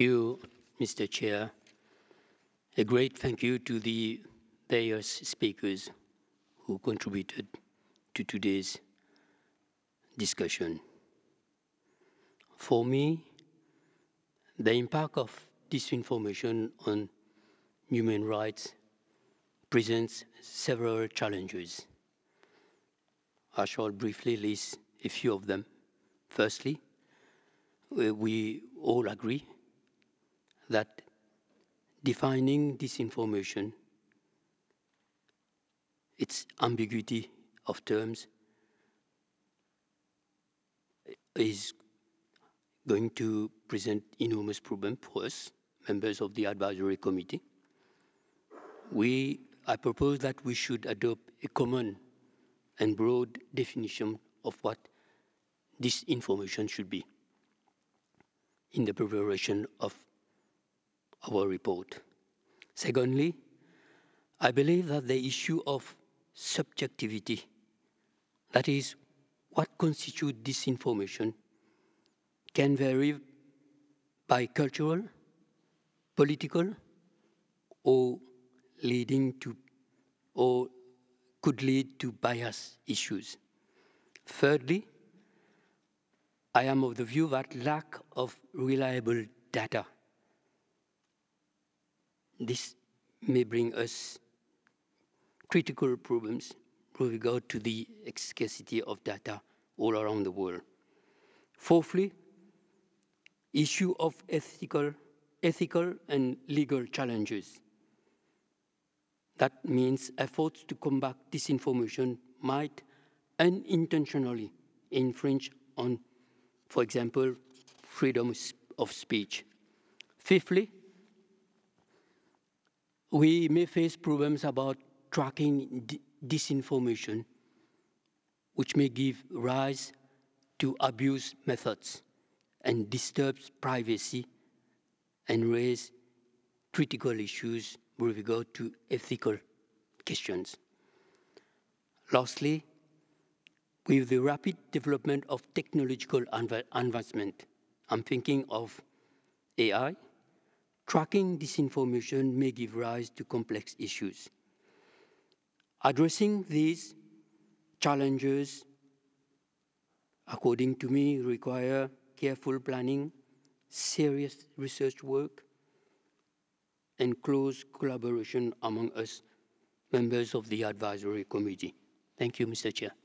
you, Mr. Chair. A great thank you to the various speakers who contributed to today's discussion. For me, the impact of disinformation on human rights presents several challenges. I shall briefly list a few of them. Firstly, we all agree that defining disinformation, its ambiguity of terms, is going to present enormous problem for us, members of the advisory committee. I propose that we should adopt a common and broad definition of what this information should be in the preparation of our report. Secondly, I believe that the issue of subjectivity, that is, what constitutes disinformation, can vary by cultural, political, or could lead to bias issues. Thirdly, I am of the view that lack of reliable data, this may bring us critical problems with regard to the scarcity of data all around the world. Fourthly, issue of ethical and legal challenges. That means efforts to combat disinformation might unintentionally infringe on, for example, freedom of speech. Fifthly, we may face problems about tracking disinformation, which may give rise to abuse methods and disturbs privacy and raise critical issues with regard to ethical questions. Lastly, with the rapid development of technological advancement, I'm thinking of AI, tracking disinformation may give rise to complex issues. Addressing these challenges, according to me, require careful planning, serious research work, and close collaboration among us, members of the advisory committee. Thank you, Mr. Chair.